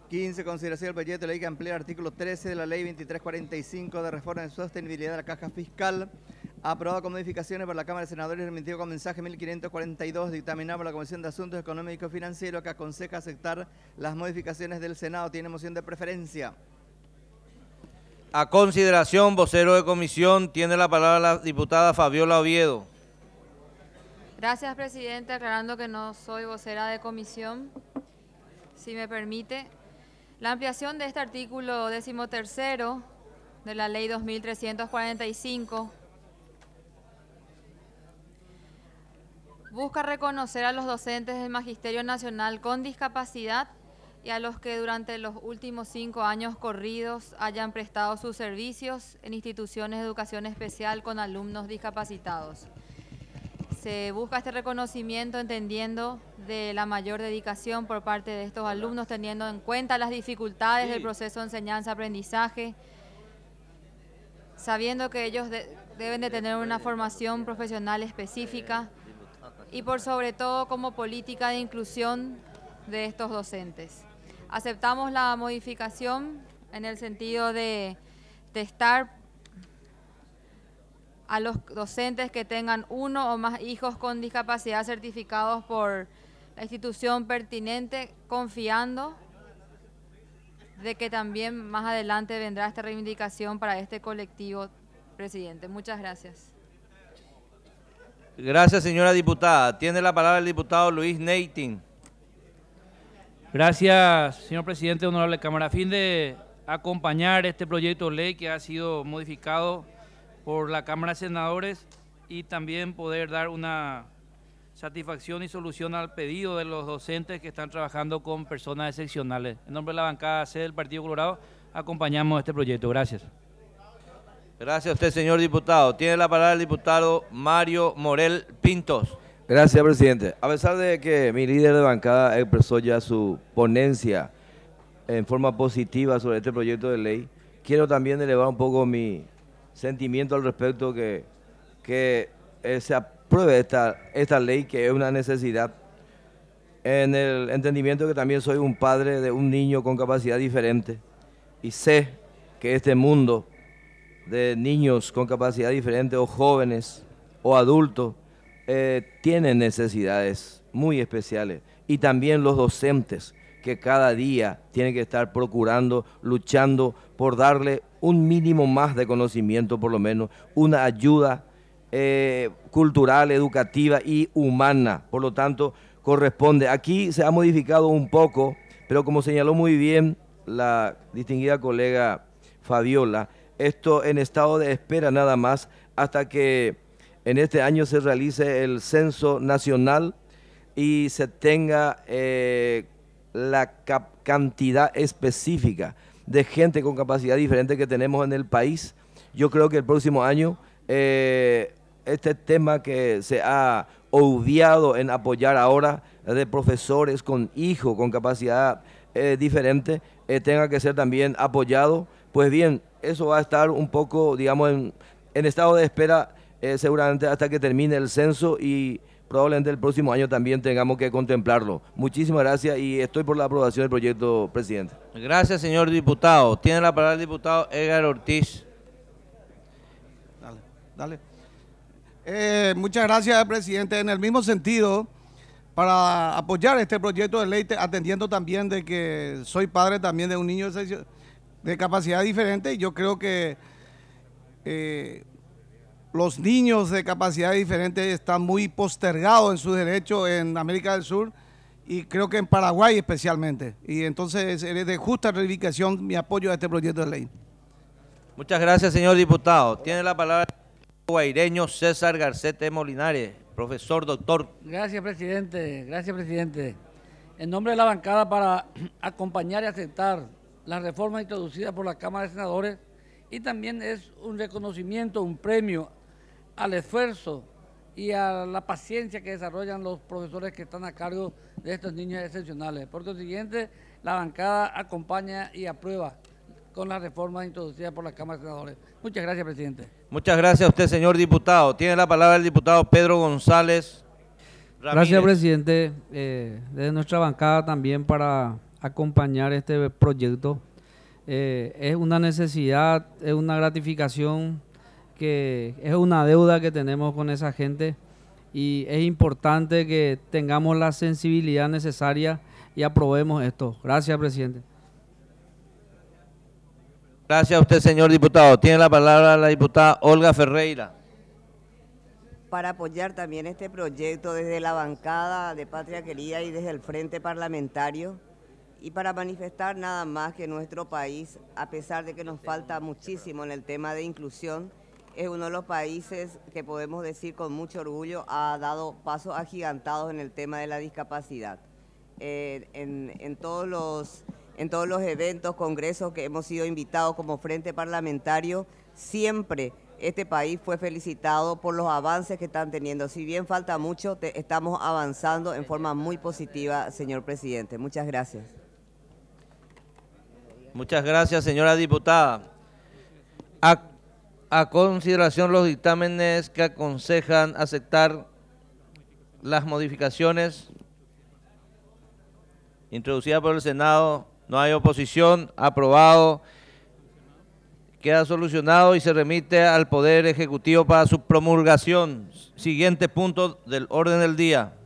15. Consideración del proyecto de ley que amplía el artículo 13 de la Ley 2345 de reforma de sostenibilidad de la caja fiscal, aprobado con modificaciones por la Cámara de Senadores, remitido con mensaje 1542, dictaminado por la Comisión de Asuntos Económicos y Financieros, que aconseja aceptar las modificaciones del Senado. Tiene moción de preferencia. A consideración, vocero de comisión, tiene la palabra la diputada Fabiola Oviedo. Gracias, presidente. Aclarando que no soy vocera de comisión, si me permite. La ampliación de este artículo 13º de la Ley 2345 busca reconocer a los docentes del Magisterio Nacional con discapacidad y a los que durante los últimos 5 años corridos hayan prestado sus servicios en instituciones de educación especial con alumnos discapacitados. Se busca este reconocimiento entendiendo de la mayor dedicación por parte de estos alumnos, teniendo en cuenta las dificultades del proceso de enseñanza-aprendizaje, sabiendo que ellos deben de tener una formación profesional específica y por sobre todo como política de inclusión de estos docentes. Aceptamos la modificación en el sentido de testar a los docentes que tengan uno o más hijos con discapacidad certificados por la institución pertinente, confiando de que también más adelante vendrá esta reivindicación para este colectivo, presidente. Muchas gracias. Gracias, señora diputada. Tiene la palabra el diputado Luis Neitin. Gracias, señor presidente, honorable Cámara. A fin de acompañar este proyecto de ley que ha sido modificado por la Cámara de Senadores y también poder dar una satisfacción y solución al pedido de los docentes que están trabajando con personas excepcionales. En nombre de la bancada C del Partido Colorado, acompañamos este proyecto. Gracias. Gracias a usted, señor diputado. Tiene la palabra el diputado Mario Morel Pintos. Gracias, presidente. A pesar de que mi líder de bancada expresó ya su ponencia en forma positiva sobre este proyecto de ley, quiero también elevar un poco mi sentimiento al respecto que se apruebe esta ley, que es una necesidad, en el entendimiento que también soy un padre de un niño con capacidad diferente y sé que este mundo de niños con capacidad diferente o jóvenes o adultos tienen necesidades muy especiales, y también los docentes que cada día tienen que estar procurando, luchando por darle un mínimo más de conocimiento, por lo menos una ayuda cultural, educativa y humana. Por lo tanto, corresponde. Aquí se ha modificado un poco, pero como señaló muy bien la distinguida colega Fabiola, esto en estado de espera nada más hasta que en este año se realice el censo nacional y se tenga la cantidad específica de gente con capacidad diferente que tenemos en el país. Yo creo que el próximo año este tema que se ha obviado en apoyar ahora de profesores con hijos con capacidad diferente tenga que ser también apoyado. Pues bien, eso va a estar un poco, digamos, en estado de espera seguramente hasta que termine el censo, y probablemente el próximo año también tengamos que contemplarlo. Muchísimas gracias y estoy por la aprobación del proyecto, presidente. Gracias, señor diputado. Tiene la palabra el diputado Edgar Ortiz. Dale. Muchas gracias, presidente. En el mismo sentido, para apoyar este proyecto de ley, atendiendo también de que soy padre también de un niño de capacidad diferente, y yo creo que los niños de capacidad diferente están muy postergados en sus derechos en América del Sur, y creo que en Paraguay especialmente. Y entonces es de justa reivindicación mi apoyo a este proyecto de ley. Muchas gracias, señor diputado. Tiene la palabra el guaireño César Garcete Molinares, profesor, doctor. Gracias, presidente. Gracias, presidente. En nombre de la bancada, para acompañar y aceptar la reforma introducida por la Cámara de Senadores, y también es un reconocimiento, un premio al esfuerzo y a la paciencia que desarrollan los profesores que están a cargo de estos niños excepcionales. Por consiguiente, la bancada acompaña y aprueba con la reforma introducida por la Cámara de Senadores. Muchas gracias, presidente. Muchas gracias a usted, señor diputado. Tiene la palabra el diputado Pedro González Ramírez. Gracias, presidente. Desde nuestra bancada también para acompañar este proyecto. Es una necesidad, es una gratificación, que es una deuda que tenemos con esa gente y es importante que tengamos la sensibilidad necesaria y aprobemos esto. Gracias, presidente. Gracias a usted, señor diputado. Tiene la palabra la diputada Olga Ferreira. Para apoyar también este proyecto desde la bancada de Patria Querida y desde el Frente Parlamentario, y para manifestar nada más que nuestro país, a pesar de que nos falta muchísimo en el tema de inclusión, es uno de los países que podemos decir con mucho orgullo ha dado pasos agigantados en el tema de la discapacidad. En todos los eventos, congresos que hemos sido invitados como Frente Parlamentario, siempre este país fue felicitado por los avances que están teniendo. Si bien falta mucho, estamos avanzando en forma muy positiva, señor presidente. Muchas gracias. Muchas gracias, señora diputada. A consideración los dictámenes que aconsejan aceptar las modificaciones introducidas por el Senado. No hay oposición. Aprobado. Queda solucionado y se remite al Poder Ejecutivo para su promulgación. Siguiente punto del orden del día.